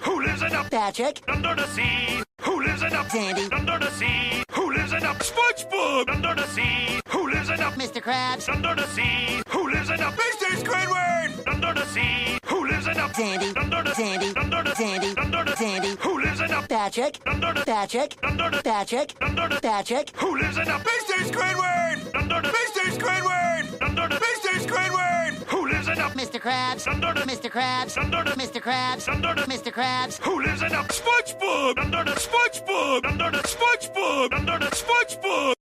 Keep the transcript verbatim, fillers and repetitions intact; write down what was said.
Who lives in a Patrick. Under the sea. Who lives in a Sandy. Under the sea. Who lives in a SpongeBob. Under the sea. Who lives in a Mister Krabs. Under the sea. Who lives in a Mister Squidward. Under the sea. Who lives in a Sandy. Under the Sandy. Under the Sandy. Under the Sandy. Who lives in a Patrick. Under the Patrick. Under the Patrick. Under the Patrick. Who lives in a Mister Squidward. Under the Mister Squidward. Under the Mister Squidward. Who lives in a Mister Krabs. Under the Mister Krabs. Under the Mister Krabs. Under the Mister Krabs. Who lives in a SpongeBob. Under the SpongeBob. Under the SpongeBob. Under the SpongeBob.